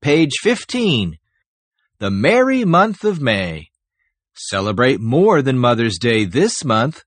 Page 15. The merry month of May. Celebrate more than Mother's Day this month.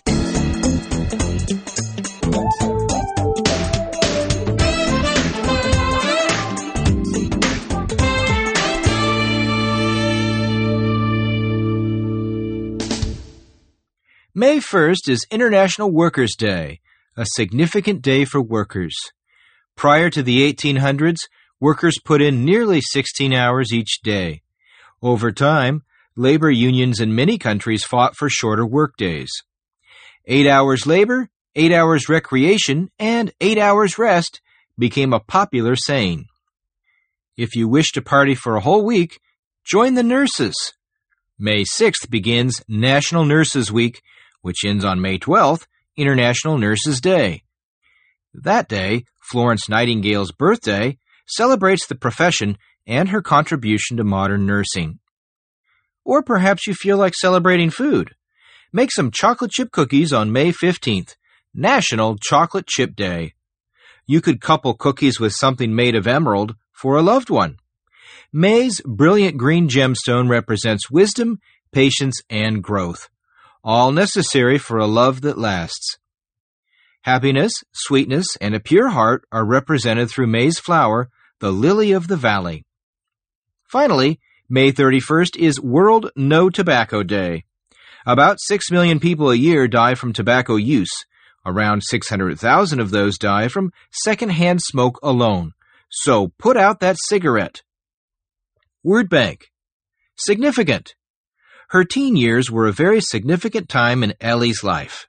May 1st is International Workers' Day, a significant day for workers. Prior to the 1800s, workers put in nearly 16 hours each day. Over time, labor unions in many countries fought for shorter workdays. 8 hours labor, 8 hours recreation, and 8 hours rest became a popular saying. If you wish to party for a whole week, join the nurses. May 6th begins National Nurses Week, which ends on May 12th, International Nurses Day. That day, Florence Nightingale's birthday, celebrates the profession and her contribution to modern nursing. Or perhaps you feel like celebrating food. Make some chocolate chip cookies on May 15th, National Chocolate Chip Day. You could couple cookies with something made of emerald for a loved one. May's brilliant green gemstone represents wisdom, patience, and growth, all necessary for a love that lasts. Happiness, sweetness, and a pure heart are represented through May's flower, the lily of the valley. Finally, May 31st is World No Tobacco Day. About 6 million people a year die from tobacco use. Around 600,000 of those die from secondhand smoke alone. So put out that cigarette. Word bank. Significant. Her teen years were a very significant time in Ellie's life.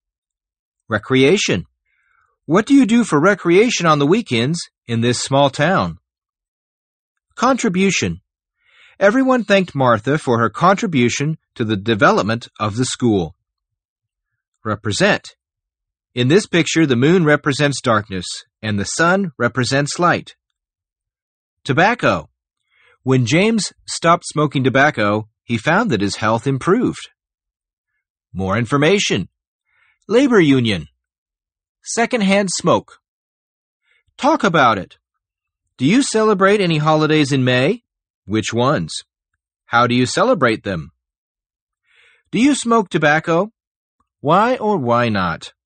Recreation. What do you do for recreation on the weekends in this small town? Contribution. Everyone thanked Martha for her contribution to the development of the school. Represent. In this picture, the moon represents darkness, and the sun represents light. Tobacco. When James stopped smoking tobacco, he found that his health improved. More information. Labor union. Secondhand smoke. Talk about it. Do you celebrate any holidays in May? Which ones? How do you celebrate them? Do you smoke tobacco? Why or why not?